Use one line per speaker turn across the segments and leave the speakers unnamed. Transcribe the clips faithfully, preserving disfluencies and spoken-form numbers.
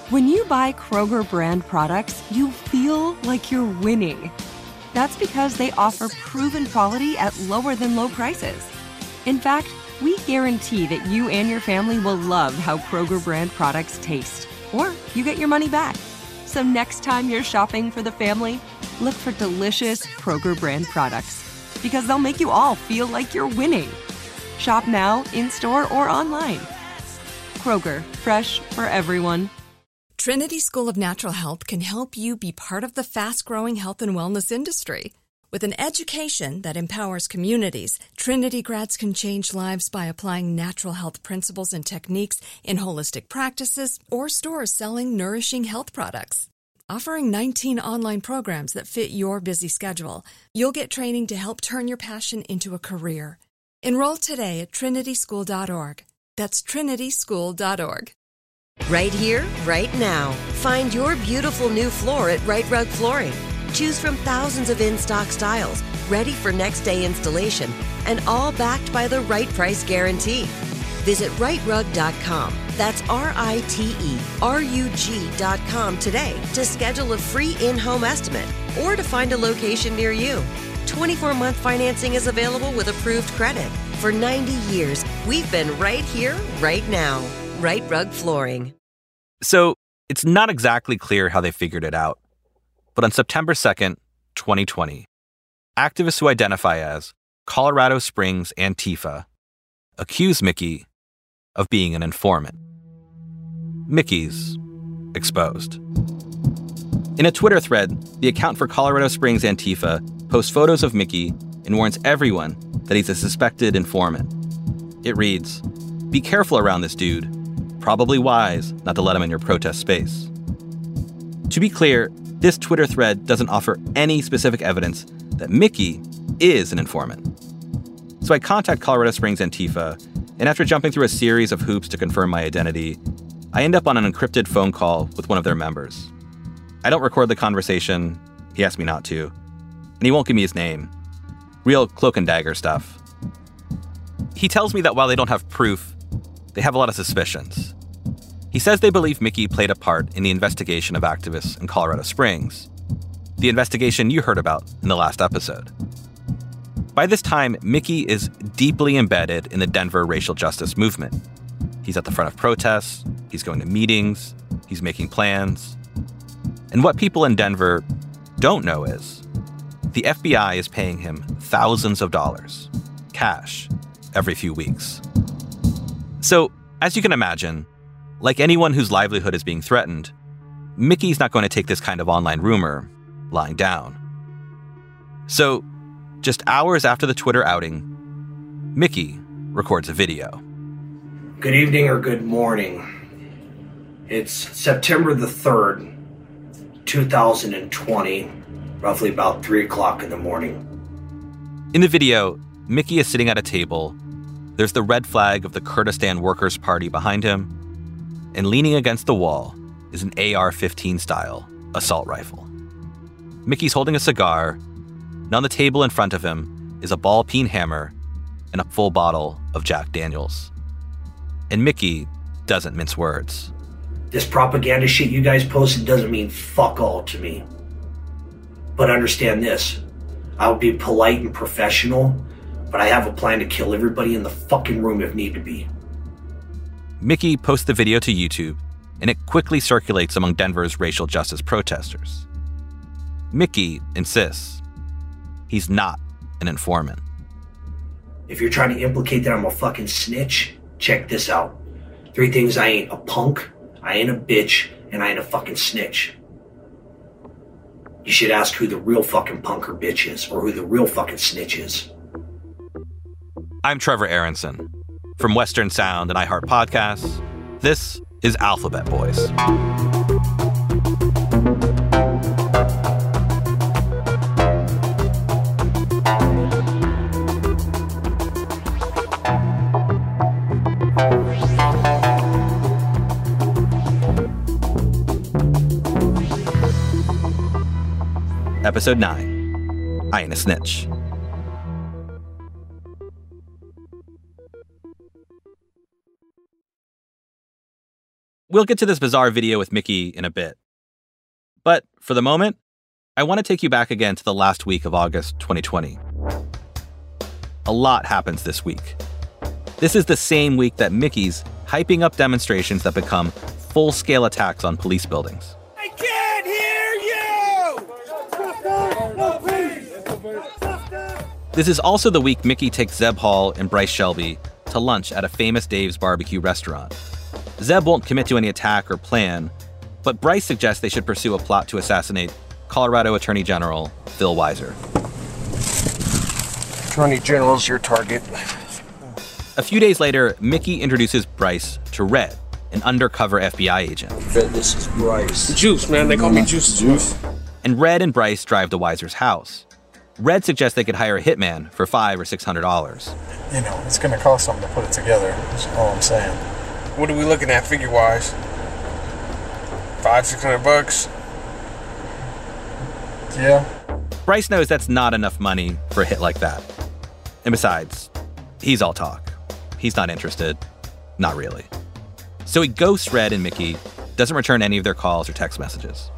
When you buy Kroger brand products, you feel like you're winning. That's because they offer proven quality at lower than low prices. In fact, we guarantee that you and your family will love how Kroger brand products taste, or you get your money back. So next time you're shopping for the family, look for delicious Kroger brand products, because they'll make you all feel like you're winning. Shop now, in-store, or online. Kroger, fresh for everyone.
Trinity School of Natural Health can help you be part of the fast-growing health and wellness industry. With an education that empowers communities, Trinity grads can change lives by applying natural health principles and techniques in holistic practices or stores selling nourishing health products. Offering nineteen online programs that fit your busy schedule, you'll get training to help turn your passion into a career. Enroll today at trinity school dot org. That's trinity school dot org.
Right here, right now. Find your beautiful new floor at Right Rug Flooring. Choose from thousands of in-stock styles, ready for next day installation, and all backed by the right price guarantee. Visit right rug dot com. That's R I T E R U G dot com today to schedule a free in-home estimate or to find a location near you. twenty-four month financing is available with approved credit. For ninety years, we've been right here, right now. Right Rug Flooring.
So, it's not exactly clear how they figured it out. But on September second, twenty twenty, activists who identify as Colorado Springs Antifa accuse Mickey of being an informant. Mickey's exposed. In a Twitter thread, the account for Colorado Springs Antifa posts photos of Mickey and warns everyone that he's a suspected informant. It reads, "Be careful around this dude. Probably wise not to let him in your protest space." To be clear, this Twitter thread doesn't offer any specific evidence that Mickey is an informant. So I contact Colorado Springs Antifa, and after jumping through a series of hoops to confirm my identity, I end up on an encrypted phone call with one of their members. I don't record the conversation. He asked me not to. And he won't give me his name. Real cloak and dagger stuff. He tells me that while they don't have proof, they have a lot of suspicions. He says they believe Mickey played a part in the investigation of activists in Colorado Springs, the investigation you heard about in the last episode. By this time, Mickey is deeply embedded in the Denver racial justice movement. He's at the front of protests, he's going to meetings, he's making plans. And what people in Denver don't know is the F B I is paying him thousands of dollars, cash, every few weeks. So, as you can imagine, like anyone whose livelihood is being threatened, Mickey's not going to take this kind of online rumor lying down. So, just hours after the Twitter outing, Mickey records a video.
Good evening or good morning. It's September the third, two thousand twenty, roughly about three o'clock in the morning.
In the video, Mickey is sitting at a table. There's the red flag of the Kurdistan Workers' Party behind him, and leaning against the wall is an A R fifteen style assault rifle. Mickey's holding a cigar, and on the table in front of him is a ball-peen hammer and a full bottle of Jack Daniels. And Mickey doesn't mince words.
This propaganda shit you guys posted doesn't mean fuck all to me. But understand this, I'll be polite and professional, but I have a plan to kill everybody in the fucking room if need to be.
Mickey posts the video to YouTube, and it quickly circulates among Denver's racial justice protesters. Mickey insists he's not an informant.
If you're trying to implicate that I'm a fucking snitch, check this out. Three things I ain't: a punk, I ain't a bitch, and I ain't a fucking snitch. You should ask who the real fucking punk or bitch is, or who the real fucking snitch is.
I'm Trevor Aronson. From Western Sound and iHeart Podcasts, this is Alphabet Boys. Episode nine, I Ain't a Snitch. We'll get to this bizarre video with Mickey in a bit. But for the moment, I want to take you back again to the last week of August twenty twenty. A lot happens this week. This is the same week that Mickey's hyping up demonstrations that become full-scale attacks on police buildings.
I can't hear you!
This is also the week Mickey takes Zeb Hall and Bryce Shelby to lunch at a famous Dave's barbecue restaurant. Zeb won't commit to any attack or plan, but Bryce suggests they should pursue a plot to assassinate Colorado Attorney General Phil Weiser.
Attorney General's your target.
A few days later, Mickey introduces Bryce to Red, an undercover F B I agent.
Red, this is Bryce.
Juice, man. They call me Juice.
Juice.
And Red and Bryce drive to Weiser's house. Red suggests they could hire a hitman for five or six hundred dollars.
You know, it's going to cost something to put it together. That's all I'm saying.
What are we looking at figure-wise? Five, six hundred bucks?
Yeah.
Bryce knows that's not enough money for a hit like that. And besides, he's all talk. He's not interested. Not really. So he ghosts Red and Mickey, doesn't return any of their calls or text messages.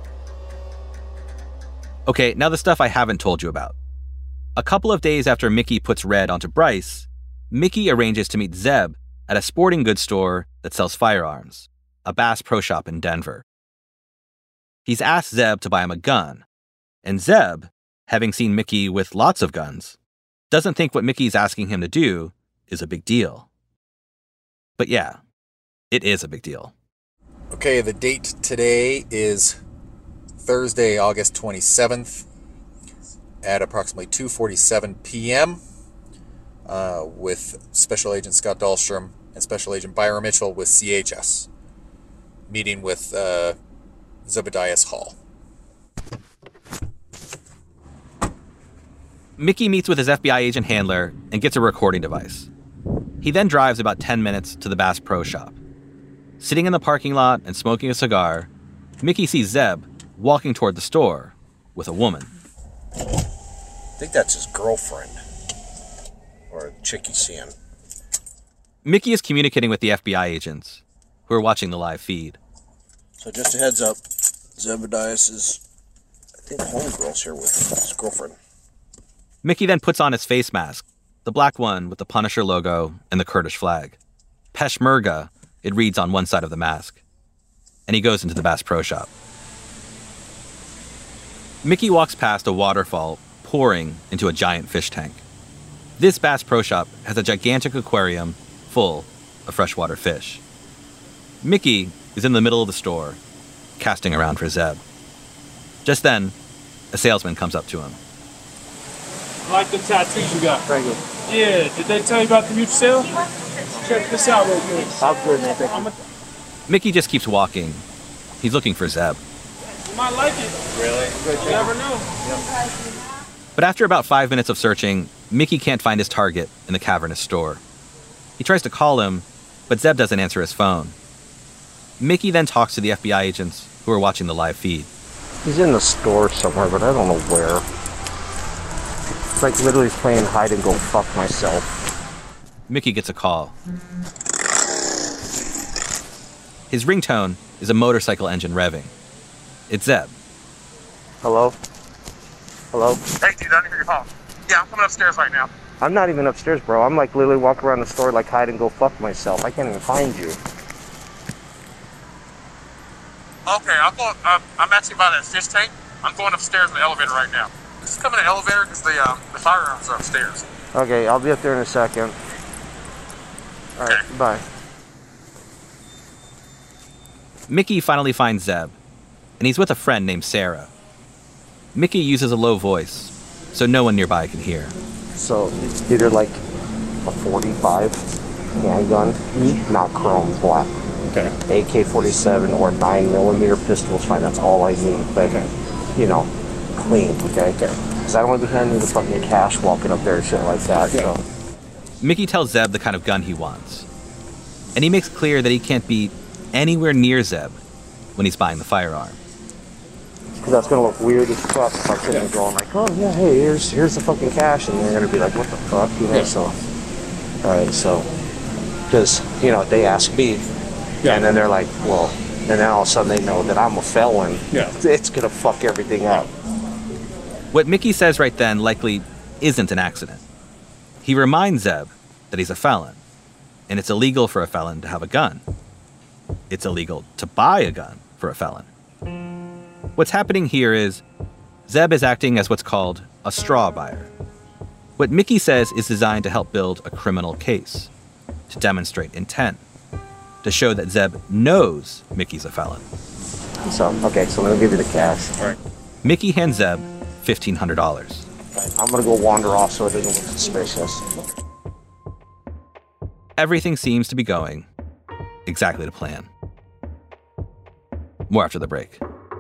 Okay, now the stuff I haven't told you about. A couple of days after Mickey puts Red onto Bryce, Mickey arranges to meet Zeb at a sporting goods store that sells firearms, a Bass Pro Shop in Denver. He's asked Zeb to buy him a gun, and Zeb, having seen Mickey with lots of guns, doesn't think what Mickey's asking him to do is a big deal. But yeah, it is a big deal.
Okay, the date today is Thursday, August twenty-seventh at approximately two forty-seven p.m. Uh, with Special Agent Scott Dahlstrom and Special Agent Byron Mitchell with C H S, meeting with uh, Zebediah Hall.
Mickey meets with his F B I agent handler and gets a recording device. He then drives about ten minutes to the Bass Pro Shop. Sitting in the parking lot and smoking a cigar, Mickey sees Zeb walking toward the store with a woman.
I think that's his girlfriend. Or a chick he's seeing.
Mickey is communicating with the F B I agents, who are watching the live feed.
So just a heads up, Zebediah is, I think, homegirl's here with his girlfriend.
Mickey then puts on his face mask, the black one with the Punisher logo and the Kurdish flag. Peshmerga, it reads on one side of the mask. And he goes into the Bass Pro Shop. Mickey walks past a waterfall pouring into a giant fish tank. This Bass Pro Shop has a gigantic aquarium full of freshwater fish. Mickey is in the middle of the store, casting around for Zeb. Just then, a salesman comes up to him.
I like the tattoos you got.
Thank you.
Yeah, did they tell you about the mutual sale? Check this out real quick.
I'm good, man. Thank you.
Mickey just keeps walking. He's looking for Zeb.
You might like it.
Really?
You never know.
But after about five minutes of searching, Mickey can't find his target in the cavernous store. He tries to call him, but Zeb doesn't answer his phone. Mickey then talks to the F B I agents who are watching the live feed.
He's in the store somewhere, but I don't know where. It's like literally playing hide and go fuck myself.
Mickey gets a call. His ringtone is a motorcycle engine revving. It's Zeb.
Hello? Hello?
Hey, dude, I didn't hear your call. Yeah, I'm coming upstairs right now.
I'm not even upstairs, bro. I'm like literally walking around the store like hide and go fuck myself. I can't even find you.
Okay, I'll go, uh, I'm actually by that fish tank. I'm going upstairs in the elevator right now. Just come in the elevator because the, um, the firearms are upstairs.
Okay, I'll be up there in a second. Alright,
Okay.
bye.
Mickey finally finds Zeb, and he's with a friend named Sarah. Mickey uses a low voice, so no one nearby can hear.
So, it's either like a forty-five handgun, not chrome, black.
Okay.
A K forty-seven or nine millimeter pistol's fine, that's all I need. But, you know, clean, okay? Okay. Because I don't want to be handing the fucking cash walking up there and shit like that,
Yeah.
so.
Mickey tells Zeb the kind of gun he wants, and he makes clear that he can't be anywhere near Zeb when he's buying the firearm.
Because that's going to look weird as fuck if I'm sitting there going like, oh yeah, hey, here's here's the fucking cash, and they're going to be like, what the fuck, you know,
Yeah.
so. Alright, so, because, you know, they ask me, Yeah. And then they're like, well, and then all of a sudden they know that I'm a felon.
Yeah.
It's going to fuck everything up.
What Mickey says right then likely isn't an accident. He reminds Zeb that he's a felon, and it's illegal for a felon to have a gun. It's illegal to buy a gun for a felon. What's happening here is Zeb is acting as what's called a straw buyer. What Mickey says is designed to help build a criminal case, to demonstrate intent, to show that Zeb knows Mickey's a felon.
So, okay, so let me give you the cash.
All right. Mickey hands Zeb fifteen hundred dollars.
I'm going to go wander off so it doesn't look suspicious.
Everything seems to be going exactly to plan. More after the break.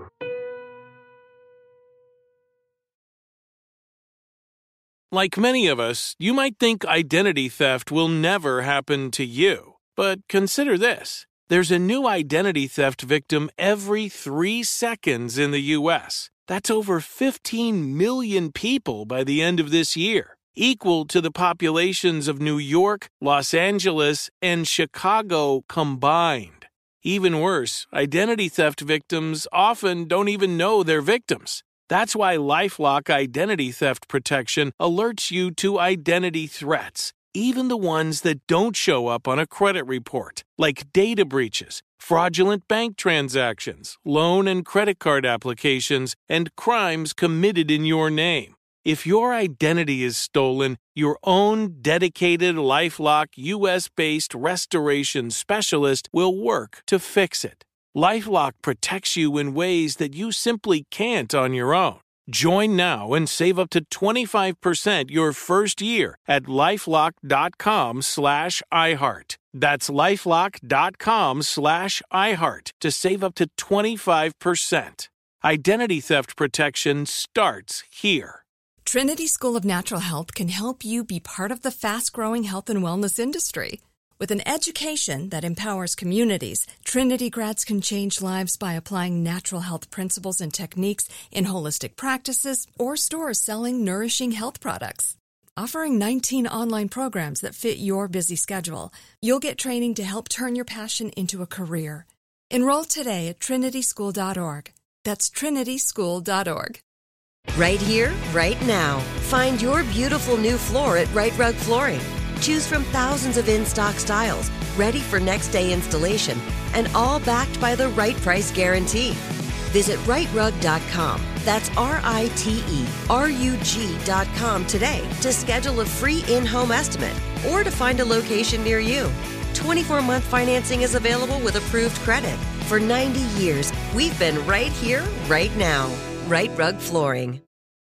Like many of us, you might think identity theft will never happen to you. But consider this. There's a new identity theft victim every three seconds in the U S. That's over fifteen million people by the end of this year, equal to the populations of New York, Los Angeles, and Chicago combined. Even worse, identity theft victims often don't even know they're victims. That's why LifeLock Identity Theft Protection alerts you to identity threats, even the ones that don't show up on a credit report, like data breaches, fraudulent bank transactions, loan and credit card applications, and crimes committed in your name. If your identity is stolen, your own dedicated LifeLock U S-based restoration specialist will work to fix it. LifeLock protects you in ways that you simply can't on your own. Join now and save up to twenty-five percent your first year at LifeLock.com slash iHeart. That's LifeLock.com slash iHeart to save up to twenty-five percent. Identity theft protection starts here.
Trinity School of Natural Health can help you be part of the fast-growing health and wellness industry. With an education that empowers communities, Trinity grads can change lives by applying natural health principles and techniques in holistic practices or stores selling nourishing health products. Offering nineteen online programs that fit your busy schedule, you'll get training to help turn your passion into a career. Enroll today at trinity school dot org. That's trinity school dot org.
Right here, right now. Find your beautiful new floor at Right Rug Flooring. Choose from thousands of in-stock styles, ready for next day installation, and all backed by the right price guarantee. Visit right rug dot com. That's R I T E R U G dot com today to schedule a free in-home estimate or to find a location near you. twenty-four month financing is available with approved credit. For ninety years, we've been right here, right now. Right Rug Flooring.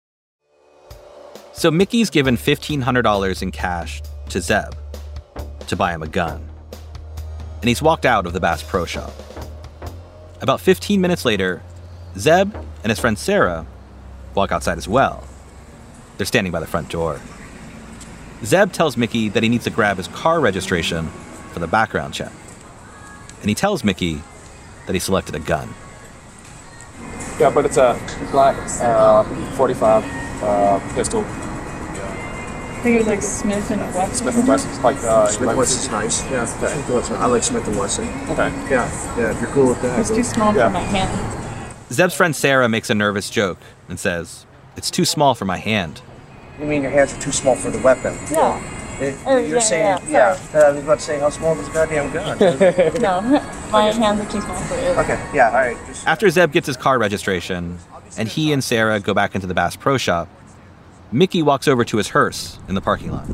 So Mickey's given fifteen hundred dollars in cash to Zeb to buy him a gun. And he's walked out of the Bass Pro Shop. About fifteen minutes later, Zeb and his friend Sarah walk outside as well. They're standing by the front door. Zeb tells Mickey that he needs to grab his car registration for the background check. And he tells Mickey that he selected a gun.
Yeah, but it's a black uh, forty-five uh, pistol.
I think it was like Smith and Wesson.
Smith and Wesson. Like uh,
Smith and Wesson's nice. Yeah, okay. I like Smith and Wesson.
Okay.
Yeah, yeah. If you're cool with that.
It's too small yeah. for my hand.
Zeb's friend Sarah makes a nervous joke and says, "It's too small for my hand."
You mean your hands are too small for the weapon?
Yeah.
It,
oh,
you're
yeah,
saying,
yeah.
yeah. I was about to say, how small is this goddamn gun?
No, my hands are too small for it.
Okay, yeah, all right. Just...
After Zeb gets his car registration and he and Sarah go back into the Bass Pro Shop, Mickey walks over to his hearse in the parking lot.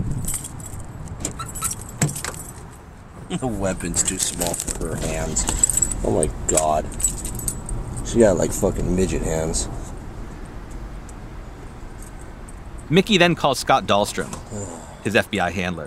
The weapon's too small for her hands. Oh my god. She got like fucking midget hands.
Mickey then calls Scott Dahlstrom, his F B I handler.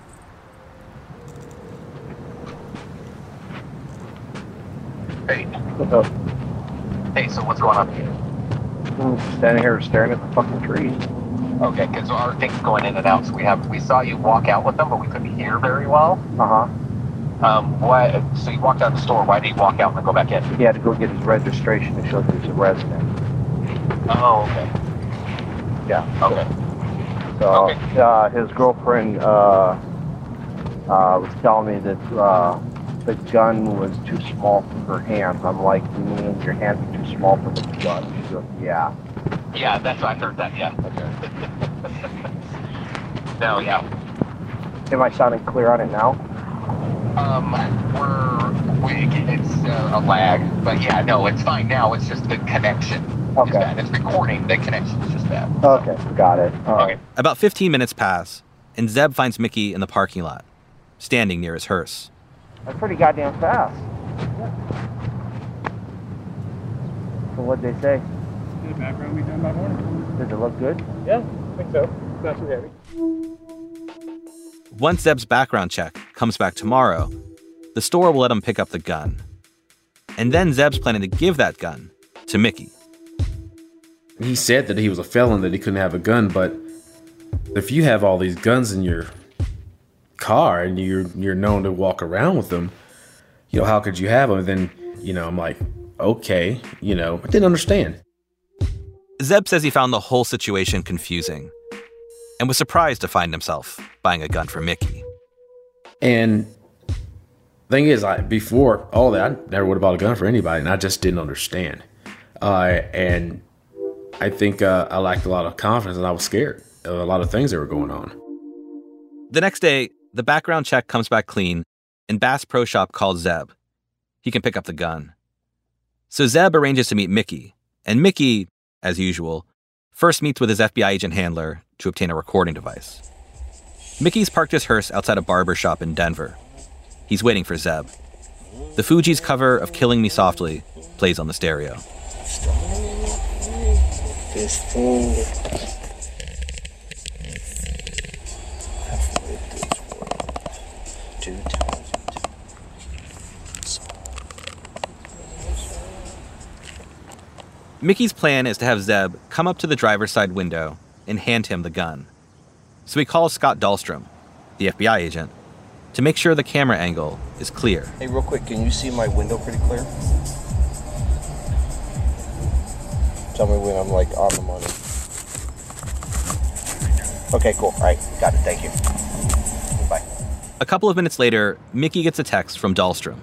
Hey.
What's up?
Hey, so what's going on here?
I'm standing here staring at the fucking trees.
Okay, because our thing's going in and out, so we have we saw you walk out with them, but we couldn't hear very well.
Uh-huh.
Um, why? So you walked out of the store. Why did you walk out and then go back in?
He had to go get his registration to show that he's a resident.
Oh, okay.
Yeah.
Okay.
So,
okay.
Uh, his girlfriend uh, uh, was telling me that uh, the gun was too small for her hands. I'm like, you mean your hands are too small for the gun? She goes, yeah.
Yeah, that's what I heard that, yeah.
Okay.
No, yeah.
Am I sounding clear on it now?
Um, we're, we, it's uh, a lag, but yeah, no, it's fine now. It's just the connection
okay.
is bad. It's recording, the connection is just bad.
Okay, got it. All right.
About fifteen minutes pass, and Zeb finds Mickey in the parking lot, standing near his hearse.
That's pretty goddamn fast. So what'd they say?
The background we done by morning.
Does it look good?
Yeah, I think so. It's not too heavy.
Once Zeb's background check comes back tomorrow, the store will let him pick up the gun. And then Zeb's planning to give that gun to Mickey.
He said that he was a felon, that he couldn't have a gun, but if you have all these guns in your car and you're you're known to walk around with them, you know, how could you have them? And then, you know, I'm like, okay, you know, I didn't understand.
Zeb says he found the whole situation confusing and was surprised to find himself buying a gun for Mickey.
And the thing is, I, before all that, I never would have bought a gun for anybody, and I just didn't understand. Uh, and I think uh, I lacked a lot of confidence, and I was scared of a lot of things that were going on.
The next day, the background check comes back clean, and Bass Pro Shop calls Zeb. He can pick up the gun. So Zeb arranges to meet Mickey, and Mickey, as usual, first meets with his F B I agent handler to obtain a recording device. Mickey's parked his hearse outside a barber shop in Denver. He's waiting for Zeb. The Fugees' cover of Killing Me Softly plays on the stereo. Mickey's plan is to have Zeb come up to the driver's side window and hand him the gun. So he calls Scott Dahlstrom, the F B I agent, to make sure the camera angle is clear.
Hey, real quick, can you see my window pretty clear? Tell me when I'm, like, on the money. Okay, cool. All right, got it. Thank you. Bye.
A couple of minutes later, Mickey gets a text from Dahlstrom.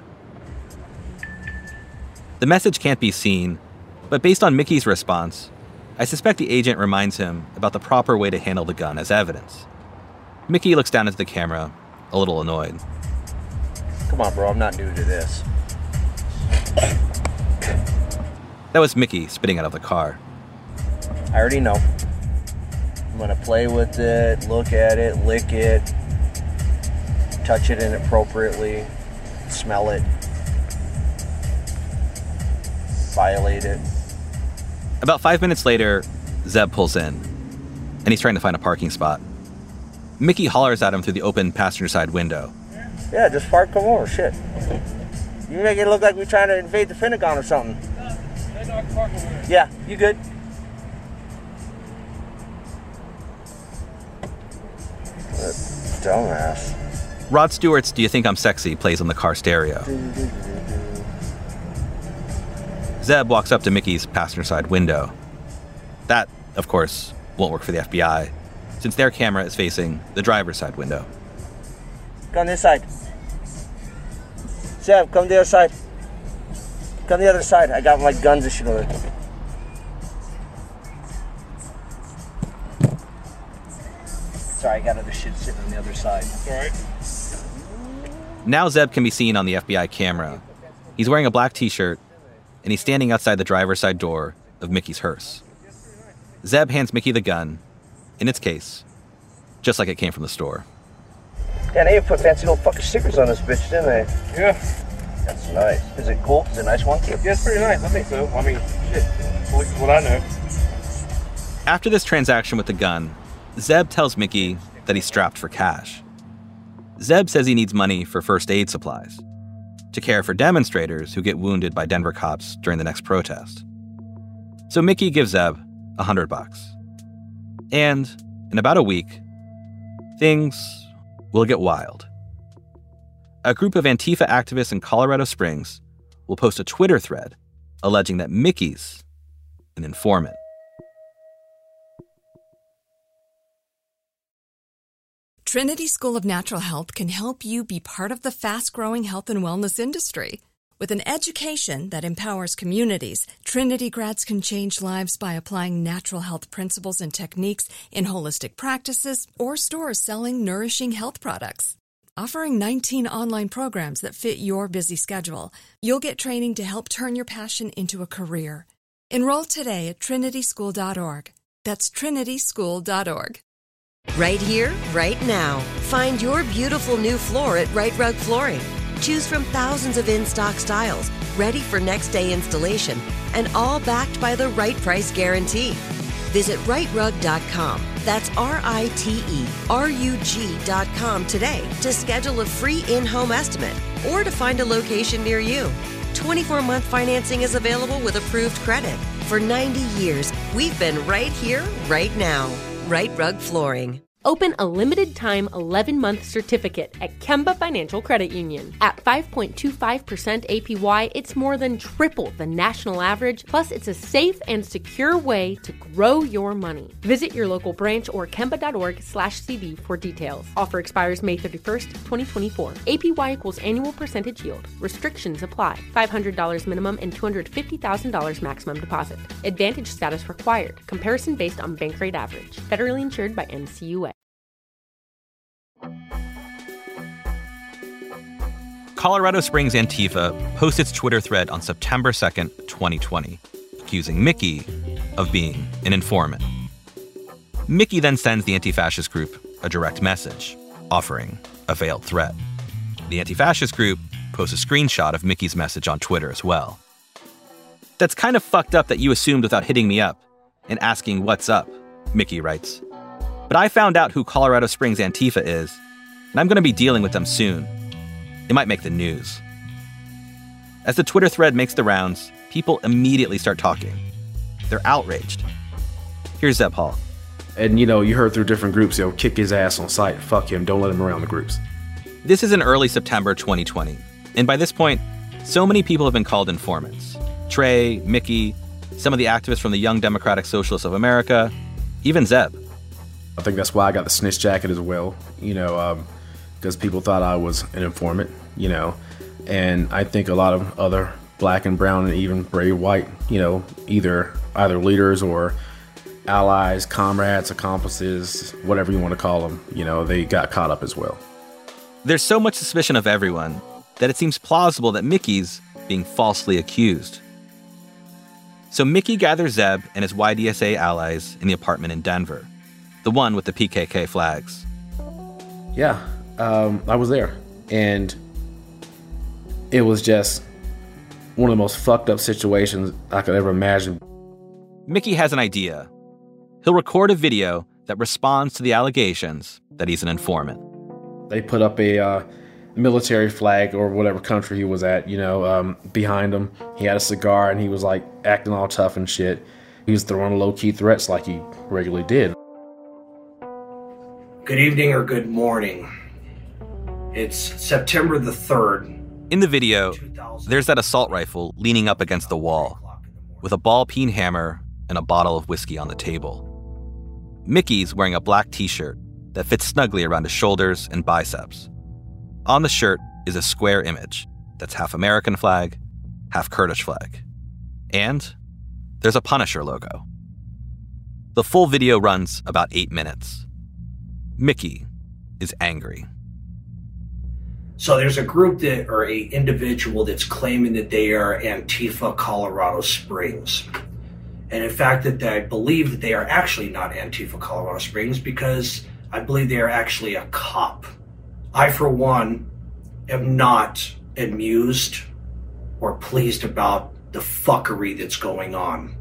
The message can't be seen, but based on Mickey's response, I suspect the agent reminds him about the proper way to handle the gun as evidence. Mickey looks down at the camera, a little annoyed.
Come on, bro, I'm not new to this.
That was Mickey spitting out of the car.
I already know. I'm gonna play with it, look at it, lick it, touch it inappropriately, smell it, violate it.
About five minutes later, Zeb pulls in, and he's trying to find a parking spot. Mickey hollers at him through the open passenger side window.
Yeah, just park, come over, shit. You make it look like we're trying to invade the Pentagon or something. Yeah, you good? Dumbass.
Rod Stewart's Do You Think I'm Sexy plays on the car stereo. Zeb walks up to Mickey's passenger side window. That, of course, won't work for the F B I, since their camera is facing the driver's side window.
Come this side. Zeb, come the other side. Come the other side. I got my guns and shit over there. Sorry, I got other shit sitting on the other side. All right.
Now Zeb can be seen on the F B I camera. He's wearing a black t-shirt, and he's standing outside the driver's side door of Mickey's hearse. Zeb hands Mickey the gun, in its case, just like it came from the store.
Yeah, they even put fancy little fucking stickers on this bitch, didn't they?
Yeah.
That's nice. Is it cool? Is it a nice one?
Yeah, it's pretty nice. I think so. I mean, shit. At least what I know.
After this transaction with the gun, Zeb tells Mickey that he's strapped for cash. Zeb says he needs money for first aid supplies, to care for demonstrators who get wounded by Denver cops during the next protest. So Mickey gives Zeb a hundred bucks. And in about a week, things will get wild. A group of Antifa activists in Colorado Springs will post a Twitter thread alleging that Mickey's an informant.
Trinity School of Natural Health can help you be part of the fast-growing health and wellness industry. With an education that empowers communities, Trinity grads can change lives by applying natural health principles and techniques in holistic practices or stores selling nourishing health products. Offering nineteen online programs that fit your busy schedule, you'll get training to help turn your passion into a career. Enroll today at trinity school dot org. That's trinity school dot org.
Right here, right now. Find your beautiful new floor at Right Rug Flooring. Choose from thousands of in-stock styles, ready for next day installation, and all backed by the right price guarantee. Visit right rug dot com. That's R I T E R U G dot com today to schedule a free in-home estimate or to find a location near you. twenty-four month financing is available with approved credit. For ninety years, we've been right here, right now. Right Rug Flooring.
Open a limited-time eleven-month certificate at Kemba Financial Credit Union. At five point two five percent A P Y, it's more than triple the national average, plus it's a safe and secure way to grow your money. Visit your local branch or kemba dot org slash C D for details. Offer expires May thirty-first, twenty twenty-four. A P Y equals annual percentage yield. Restrictions apply. five hundred dollars minimum and two hundred fifty thousand dollars maximum deposit. Advantage status required. Comparison based on bank rate average. Federally insured by N C U A.
Colorado Springs Antifa posted its Twitter thread on September second, twenty twenty, accusing Mickey of being an informant. Mickey then sends the anti-fascist group a direct message, offering a veiled threat. The anti-fascist group posts a screenshot of Mickey's message on Twitter as well. That's kind of fucked up that you assumed without hitting me up and asking what's up, Mickey writes. But I found out who Colorado Springs Antifa is, and I'm going to be dealing with them soon. It might make the news. As the Twitter thread makes the rounds, people immediately start talking. They're outraged. Here's Zeb Hall.
And, you know, you heard through different groups, you know, kick his ass on sight, fuck him, don't let him around the groups.
This is in early September twenty twenty, and by this point, so many people have been called informants. Trey, Mickey, some of the activists from the Young Democratic Socialists of America, even Zeb.
I think that's why I got the snitch jacket as well, you know, um, because people thought I was an informant, you know, and I think a lot of other black and brown and even brave white, you know, either either leaders or allies, comrades, accomplices, whatever you want to call them, you know, they got caught up as well.
There's so much suspicion of everyone that it seems plausible that Mickey's being falsely accused. So Mickey gathers Zeb and his Y D S A allies in the apartment in Denver, the one with the P K K flags.
Yeah. Um, I was there, and it was just one of the most fucked up situations I could ever imagine.
Mickey has an idea. He'll record a video that responds to the allegations that he's an informant.
They put up a uh, military flag or whatever country he was at, you know, um, behind him. He had a cigar, and he was like acting all tough and shit. He was throwing low-key threats like he regularly did.
Good evening or good morning. It's September the third.
In the video, there's that assault rifle leaning up against the wall, with a ball-peen hammer and a bottle of whiskey on the table. Mickey's wearing a black t-shirt that fits snugly around his shoulders and biceps. On the shirt is a square image that's half American flag, half Kurdish flag. And there's a Punisher logo. The full video runs about eight minutes. Mickey is angry.
So there's a group that, or a individual that's claiming that they are Antifa Colorado Springs. And in fact, that I believe that they are actually not Antifa Colorado Springs because I believe they are actually a cop. I, for one, am not amused or pleased about the fuckery that's going on.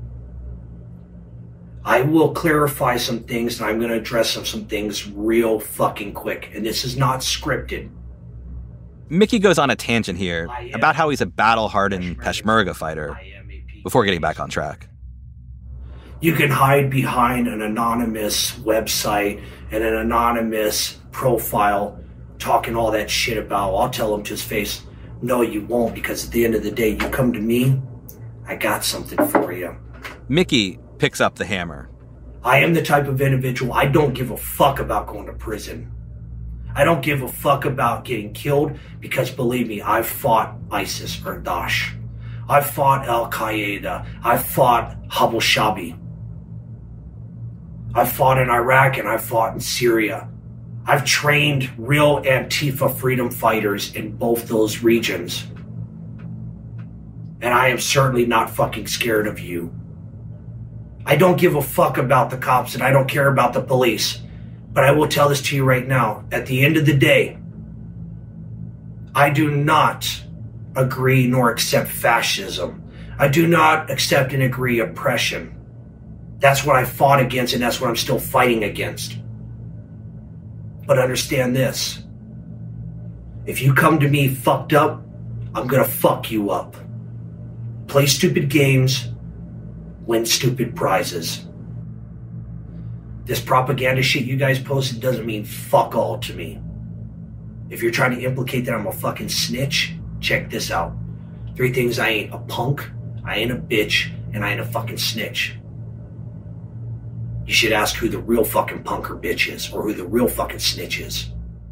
I will clarify some things, and I'm going to address some, some things real fucking quick. And this is not scripted.
Mickey goes on a tangent here about how he's a battle-hardened Peshmerga fighter before getting back on track.
You can hide behind an anonymous website and an anonymous profile talking all that shit about, I'll tell him to his face, no, you won't, because at the end of the day, you come to me, I got something for you.
Mickey picks up the hammer.
I am the type of individual, I don't give a fuck about going to prison. I don't give a fuck about getting killed because, believe me, I've fought ISIS or Daesh. I've fought Al-Qaeda. I've fought Abu Shabi. I've fought in Iraq and I've fought in Syria. I've trained real Antifa freedom fighters in both those regions. And I am certainly not fucking scared of you. I don't give a fuck about the cops and I don't care about the police. But I will tell this to you right now. At the end of the day, I do not agree nor accept fascism. I do not accept and agree oppression. That's what I fought against and that's what I'm still fighting against. But understand this. If you come to me fucked up, I'm gonna fuck you up. Play stupid games, win stupid prizes. This propaganda shit you guys posted doesn't mean fuck all to me. If you're trying to implicate that I'm a fucking snitch, check this out. Three things I ain't: a punk, I ain't a bitch, and I ain't a fucking snitch. You should ask who the real fucking punk or bitch is, or who the real fucking snitch is.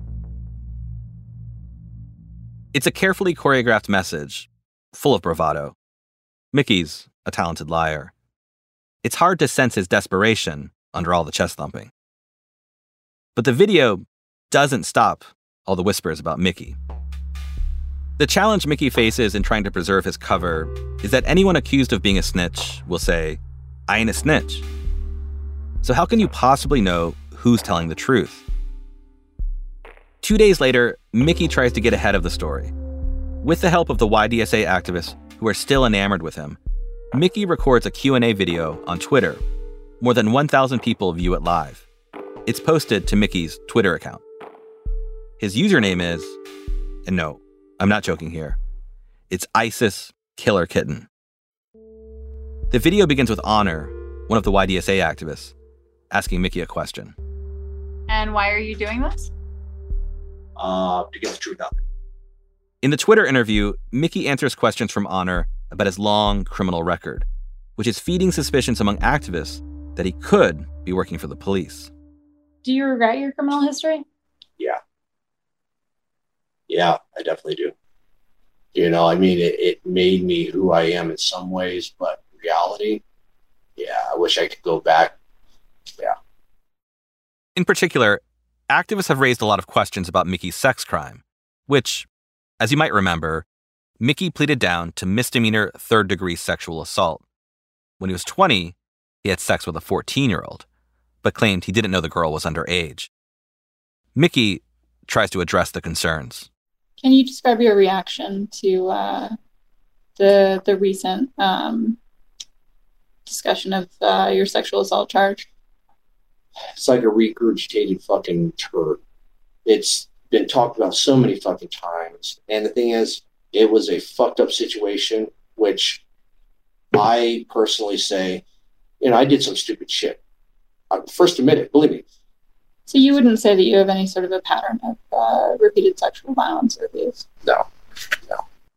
It's a carefully choreographed message, full of bravado. Mickey's a talented liar. It's hard to sense his desperation under all the chest thumping. But the video doesn't stop all the whispers about Mickey. The challenge Mickey faces in trying to preserve his cover is that anyone accused of being a snitch will say, I ain't a snitch. So how can you possibly know who's telling the truth? Two days later, Mickey tries to get ahead of the story. With the help of the Y D S A activists who are still enamored with him, Mickey records a Q and A video on Twitter. More than one thousand people view it live. It's posted to Mickey's Twitter account. His username is, and no, I'm not joking here, it's ISIS Killer Kitten. The video begins with Honor, one of the Y D S A activists, asking Mickey a question.
And why are you doing this?
Uh, to get the truth out there.
In the Twitter interview, Mickey answers questions from Honor about his long criminal record, which is feeding suspicions among activists that he could be working for the police.
Do you regret your criminal history?
Yeah. Yeah, I definitely do. You know, I mean, it, it made me who I am in some ways, but in reality, yeah, I wish I could go back. Yeah.
In particular, activists have raised a lot of questions about Mickey's sex crime, which, as you might remember, Mickey pleaded down to misdemeanor third-degree sexual assault. When he was twenty, he had sex with a fourteen-year-old, but claimed he didn't know the girl was underage. Mickey tries to address the concerns.
Can you describe your reaction to uh, the the recent um, discussion of uh, your sexual assault charge?
It's like a regurgitated fucking turd. It's been talked about so many fucking times. And the thing is, it was a fucked up situation, which I personally say, you know, I did some stupid shit. I first admit it, believe me.
So you wouldn't say that you have any sort of a pattern of uh, repeated sexual violence or abuse?
No, no.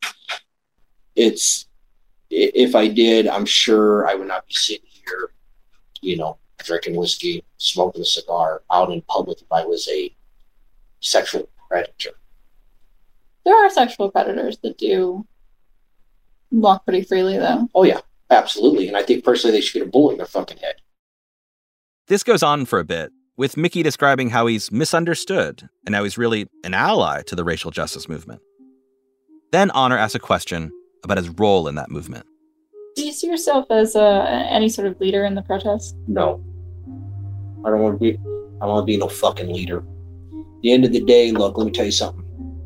It's, if I did, I'm sure I would not be sitting here, you know, drinking whiskey, smoking a cigar out in public if I was a sexual predator.
There are sexual predators that do walk pretty freely, though.
Oh, yeah, absolutely. And I think personally they should get a bullet in their fucking head.
This goes on for a bit, with Mickey describing how he's misunderstood and how he's really an ally to the racial justice movement. Then Honor asks a question about his role in that movement.
Do you see yourself as uh, any sort of leader in the protest?
No. I don't want to be, I don't want to be no fucking leader. At the end of the day, look, let me tell you something.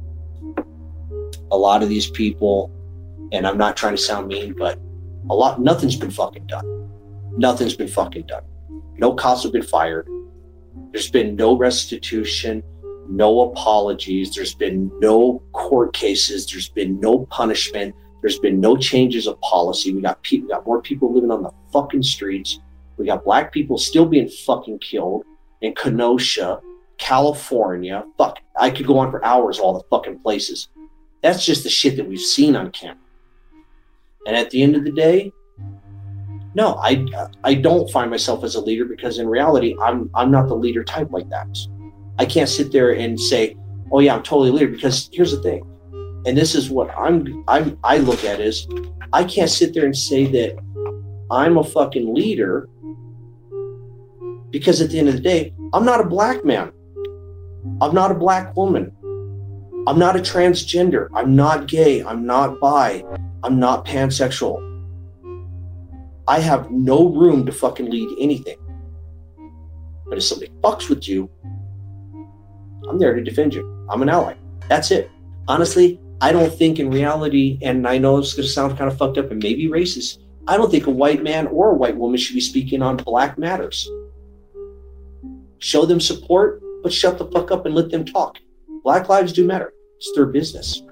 A lot of these people, and I'm not trying to sound mean, but a lot, nothing's been fucking done. Nothing's been fucking done. No cops have been fired. There's been no restitution, no apologies. There's been no court cases. There's been no punishment. There's been no changes of policy. We got people, we got more people living on the fucking streets. We got black people still being fucking killed in Kenosha, California. Fuck, I could go on for hours, all the fucking places. That's just the shit that we've seen on camera. And at the end of the day, no, I I don't find myself as a leader because in reality, I'm I'm not the leader type like that. I can't sit there and say, oh yeah, I'm totally a leader, because here's the thing. And this is what I'm, I'm, I look at is, I can't sit there and say that I'm a fucking leader, because at the end of the day, I'm not a black man. I'm not a black woman. I'm not a transgender. I'm not gay. I'm not bi. I'm not pansexual. I have no room to fucking lead anything. But if somebody fucks with you, I'm there to defend you. I'm an ally. That's it. Honestly, I don't think in reality, and I know it's going to sound kind of fucked up and maybe racist, I don't think a white man or a white woman should be speaking on black matters. Show them support, but shut the fuck up and let them talk. Black lives do matter. It's their business.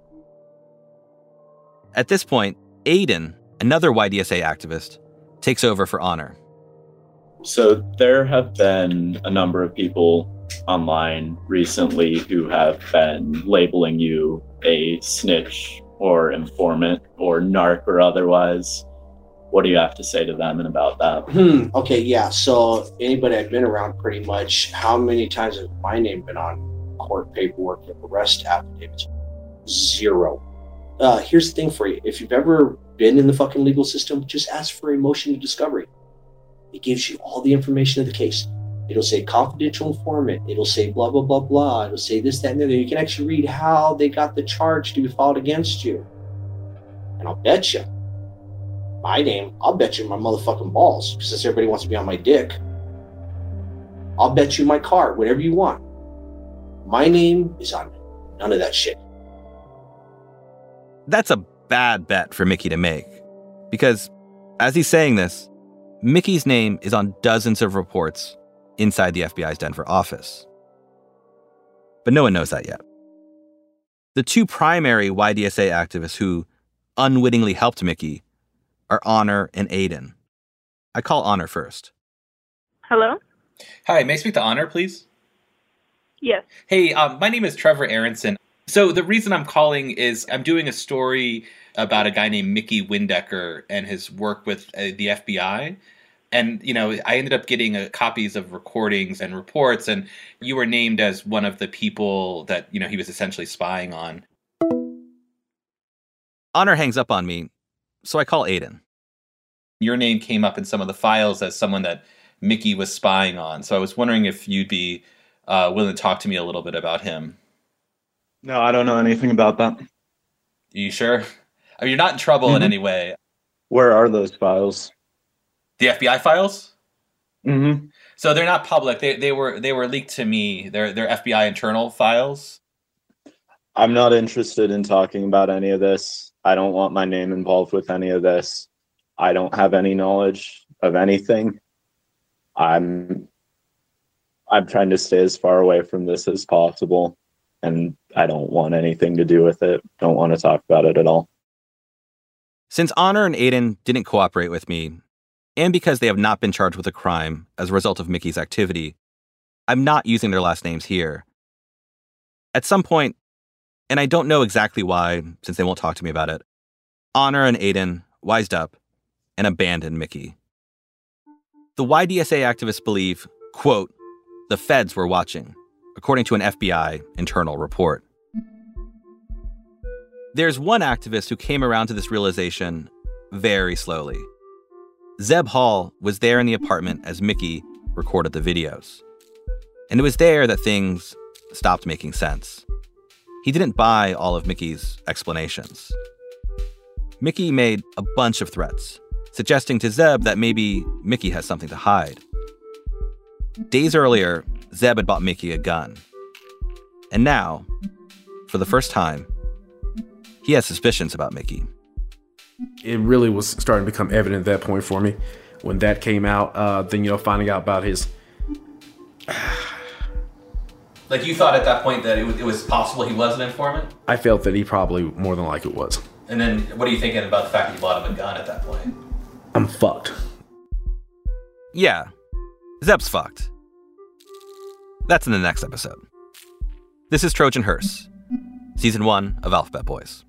At this point, Aiden, another Y D S A activist, takes over for Honor.
So there have been a number of people online recently who have been labeling you a snitch or informant or narc or otherwise. What do you have to say to them and about that?
Hmm. Okay, yeah. So anybody I've been around pretty much, how many times has my name been on court paperwork, arrest affidavits? Zero. Uh, here's the thing for you. If you've ever been in the fucking legal system, just ask for a motion of discovery. It gives you all the information of the case. It'll say confidential informant. It'll say blah, blah, blah, blah. It'll say this, that, and the other. You can actually read how they got the charge to be filed against you. And I'll bet you, my name, I'll bet you my motherfucking balls, since everybody wants to be on my dick. I'll bet you my car, whatever you want. My name is on none of that shit.
That's a bad bet for Mickey to make. Because, as he's saying this, Mickey's name is on dozens of reports inside the F B I's Denver office. But no one knows that yet. The two primary Y D S A activists who unwittingly helped Mickey are Honor and Aiden. I call Honor first.
Hello?
Hi, may I speak to Honor, please?
Yes.
Hey, um, my name is Trevor Aronson. So the reason I'm calling is I'm doing a story about a guy named Mickey Windecker and his work with uh, the F B I. And, you know, I ended up getting uh, copies of recordings and reports, and you were named as one of the people that, you know, he was essentially spying on.
Honor hangs up on me, so I call Aiden.
Your name came up in some of the files as someone that Mickey was spying on. So I was wondering if you'd be uh, willing to talk to me a little bit about him.
No, I don't know anything about that.
Are you sure? I mean, you're not in trouble
Mm-hmm.
in any way.
Where are those files?
The F B I files?
Mm-hmm.
So they're not public. They they were they were leaked to me. They're they're F B I internal files.
I'm not interested in talking about any of this. I don't want my name involved with any of this. I don't have any knowledge of anything. I'm I'm trying to stay as far away from this as possible, and I don't want anything to do with it. Don't want to talk about it at all.
Since Honor and Aiden didn't cooperate with me, and because they have not been charged with a crime as a result of Mickey's activity, I'm not using their last names here. At some point, and I don't know exactly why, since they won't talk to me about it, Honor and Aiden wised up and abandoned Mickey. The Y D S A activists believe, quote, the feds were watching, according to an F B I internal report. There's one activist who came around to this realization very slowly. Zeb Hall was there in the apartment as Mickey recorded the videos. And it was there that things stopped making sense. He didn't buy all of Mickey's explanations. Mickey made a bunch of threats, suggesting to Zeb that maybe Mickey has something to hide. Days earlier, Zeb had bought Mickey a gun. And now, for the first time, he has suspicions about Mickey.
It really was starting to become evident at that point for me. When that came out, uh, then, you know, finding out about his...
Like, you thought at that point that it was, it was possible he was an informant?
I felt that he probably more than likely was.
And then what are you thinking about the fact that you bought him a gun at that point?
I'm fucked.
Yeah, Zeb's fucked. That's in the next episode. This is Trojan Hearse, Season one of Alphabet Boys.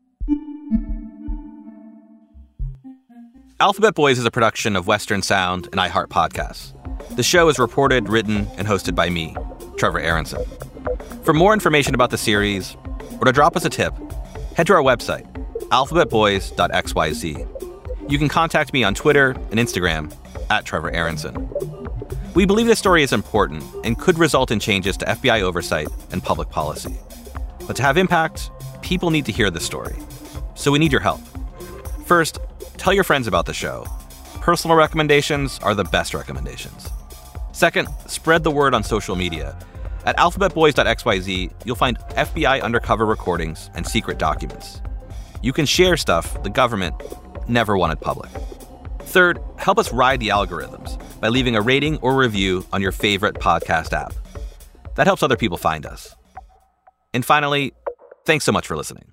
Alphabet Boys is a production of Western Sound and iHeart Podcasts. The show is reported, written, and hosted by me, Trevor Aronson. For more information about the series, or to drop us a tip, head to our website, alphabet boys dot x y z. You can contact me on Twitter and Instagram at Trevor Aronson. We believe this story is important and could result in changes to F B I oversight and public policy. But to have impact, people need to hear this story. So we need your help. First, tell your friends about the show. Personal recommendations are the best recommendations. Second, spread the word on social media. At alphabet boys dot x y z, you'll find F B I undercover recordings and secret documents. You can share stuff the government never wanted public. Third, help us ride the algorithms by leaving a rating or review on your favorite podcast app. That helps other people find us. And finally, thanks so much for listening.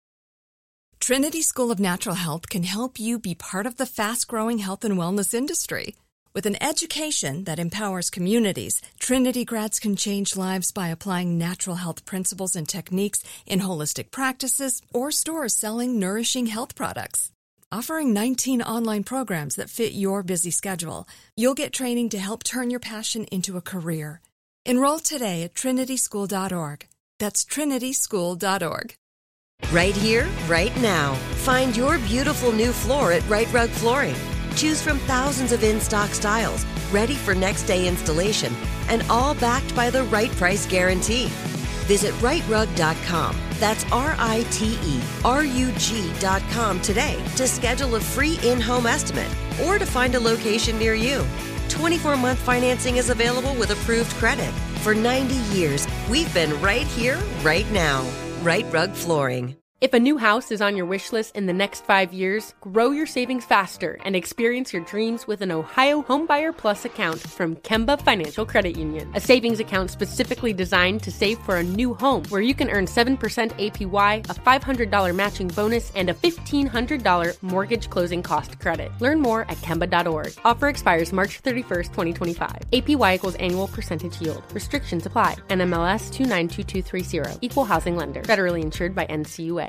Trinity School of Natural Health can help you be part of the fast-growing health and wellness industry. With an education that empowers communities, Trinity grads can change lives by applying natural health principles and techniques in holistic practices or stores selling nourishing health products. Offering nineteen online programs that fit your busy schedule, you'll get training to help turn your passion into a career. Enroll today at trinity school dot org. That's trinity school dot org.
Right here, right now. Find your beautiful new floor at Right Rug Flooring. Choose from thousands of in-stock styles, ready for next day installation, and all backed by the right price guarantee. Visit right rug dot com. That's R I T E R U G dot com today to schedule a free in-home estimate or to find a location near you. twenty-four month financing is available with approved credit. For ninety years, we've been right here, right now. Right Rug Flooring.
If a new house is on your wish list in the next five years, grow your savings faster and experience your dreams with an Ohio Homebuyer Plus account from Kemba Financial Credit Union. A savings account specifically designed to save for a new home where you can earn seven percent A P Y, a five hundred dollars matching bonus, and a fifteen hundred dollars mortgage closing cost credit. Learn more at kemba dot org. Offer expires March thirty-first, twenty twenty-five. A P Y equals annual percentage yield. Restrictions apply. N M L S two nine two two three zero. Equal housing lender. Federally insured by N C U A.